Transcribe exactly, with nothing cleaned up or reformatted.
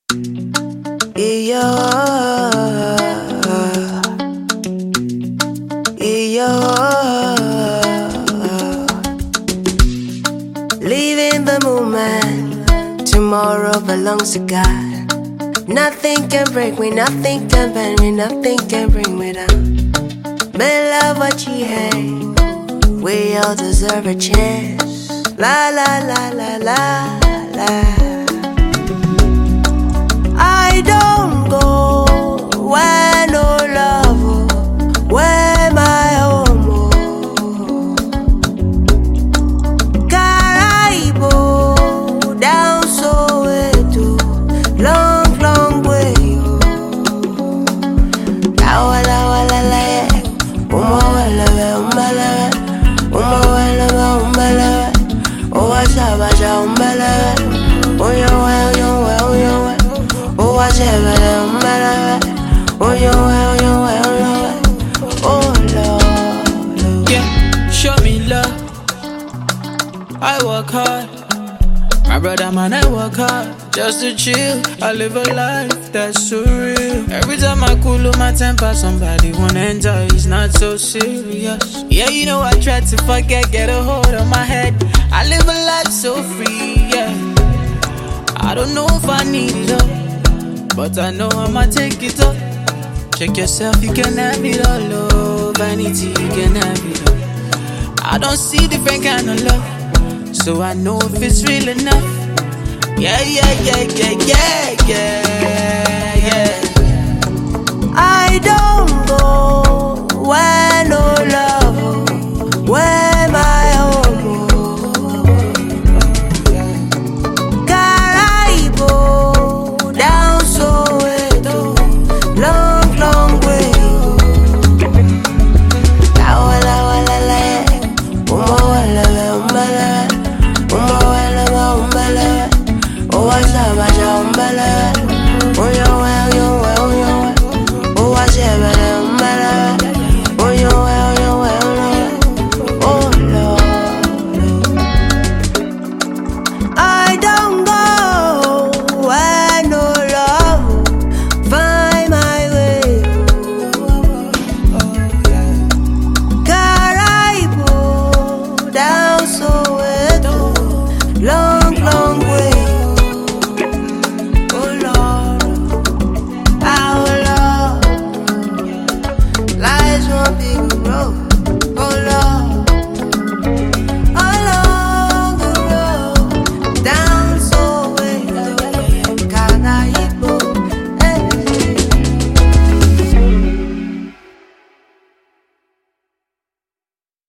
Yeah, yeah. Leaving the moment, tomorrow belongs to God. Nothing can break me, nothing can bend me, nothing can bring me down. May love what you hate, we all deserve a chance. La la la la la la. I don't go where no love, oh, where my home, oh. Caraibo, down Soweto, long, long way, oh. Kawala wala la, uma wala umbala, uma wala umbala, oh ashabaja umbala, oh yo well yo well yo well. Oh, I said, oh, you well, you well, oh, Lord. Yeah, show me love. I work hard. My brother, man, I work hard just to chill. I live a life that's so real. Every time I cool on my temper, somebody wanna enjoy. It's not so serious. Yeah, you know I try to forget, get a hold on my head. I live a life so free, yeah. I don't know if I need it all, but I know I'ma take it up. Check yourself, you can have it all, oh. Vanity, you can have it all. I don't see different kind of love, so I know if it's real enough. Yeah, yeah, yeah, yeah, yeah, yeah, yeah. I don't go where no love, oh, where my home, oh. Caraibo, down Soweto, long, long way, oh. Kawala wala la, uma wala umbala, uma wala umbala, oh ashabaja umbala.